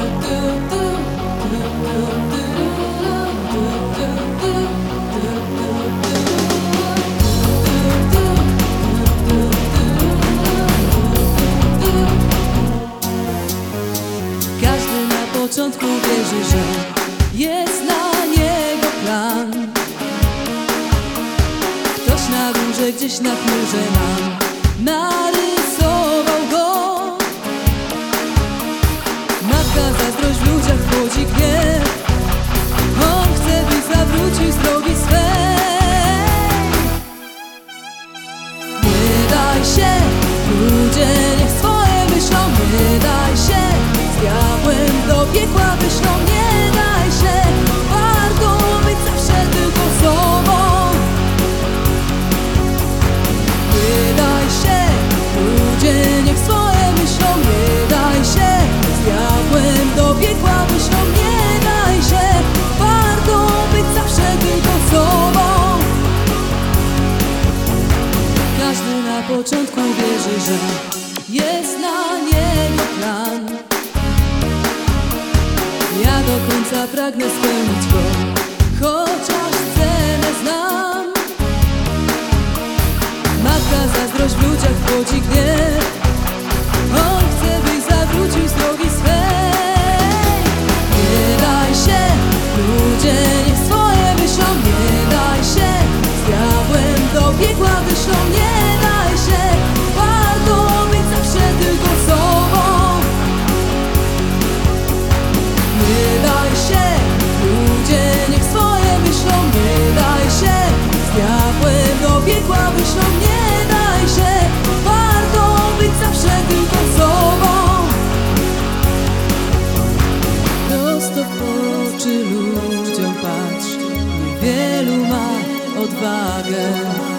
Każdy na początku wierzy, że jest na niego plan. Ktoś na górze, gdzieś na chmurze nam narysował go. Matka, zazdrość w ludziach płodzi gniew. On chce, byś zawrócił z drogi swej. Nie daj się, ludzie niech swoje myślą. Nie daj się, z diabłem do piekła wyszną. Nie daj się, warto być zawsze tylko sobą. Nie daj się, ludzie niech swoje myślą. Nie daj się, z diabłem do piekła wyszną. Nie daj się, warto być zawsze tylko sobą. Każdy na początku wierzy, że jest na niego plan. Ja do końca pragnę spełnić go, chociaż cenę znam. Matka, zazdrość w ludziach płodzi gniew. On chce, byś zawrócił z drogi swej. Nie daj się, ludzie niech swoje myślą. Nie daj się, z diabłem do piekła wyszną. Nie daj się, warto być zawsze tylko sobą. Nie daj się, ludzie niech swoje myślą. Nie daj się, z diabłem do piekła wyszną. Nie daj się, warto być zawsze tylko sobą. Prosto w oczy ludziom patrz, niewielu ma odwagę.